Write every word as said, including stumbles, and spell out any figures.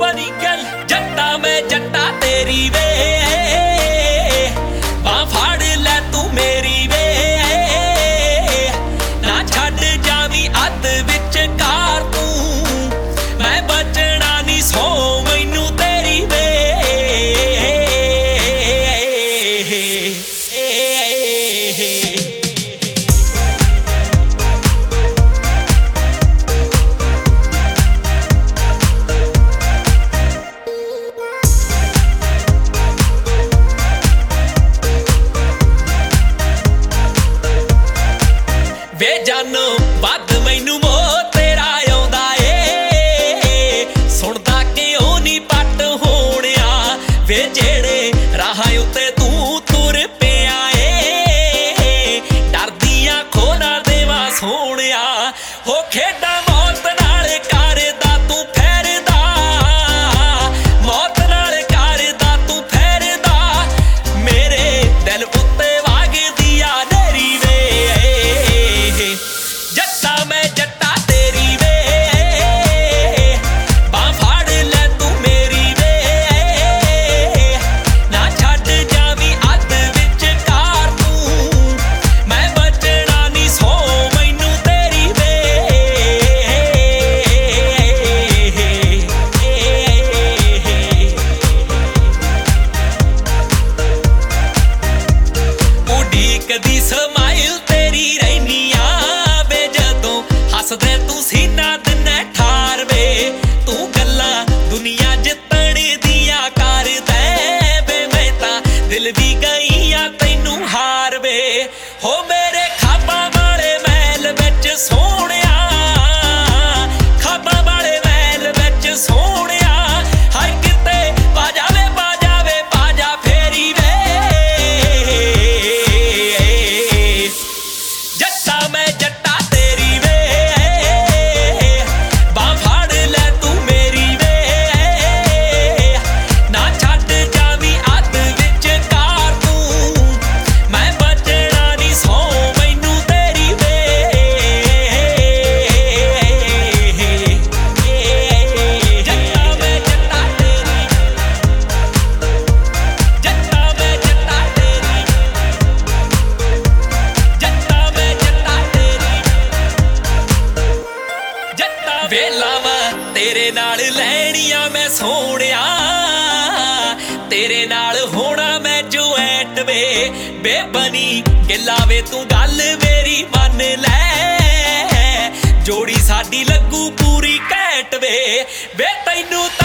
बनी गल जट्टा मैं जट्टा तेरी वे बां फाड़ लै तू मेरी वे ना छड्ड जावी अध विच कार तू मैं बचना नहीं सौ मैनू तेरी वे वे जानो वध मैनू मोह तेरा आउंदा ए सुणदा क्यों नी पट होणिया वे जेड़े राह उत्ते तू तुर पिया ए डरदियां खो ना देवा सोहणिया हो खेडां मौत नाल करदा तू फेरदा मौत नाल करदा तू फेरदा मेरे दिल उत्ते वागदी आ नेरी वे जट्टा मैं जट्टा तेरी वे बां फाड़ लै तू मेरी वे ना छड्ड जावी अध विच कार तू मैं बचना नहीं सौ मैनू तेरी वे उडीकदी समाइल तेरी रहनिया हसदे तू सीना दिने ठार वे तू गल्ला दुनिया जितण दिया कर दे वे मैं तां दिल दी गईया तैनू हार वे हो मेरे खाबां वाले महल विच सोहणिया खाबां वाले महल विच सोहणिया हर किते पा जावे पा जावे पा जा फेरी वे जट्टा मैं जट्टा तेरी वे वेलावा तेरे नाल लैणिया मैं सोहणिया तेरे नाल होना मैं जोएट वे बेबनी गिला वे तू गल मेरी मन लै जोड़ी साडी लगू पूरी घैंट वे वे तैनू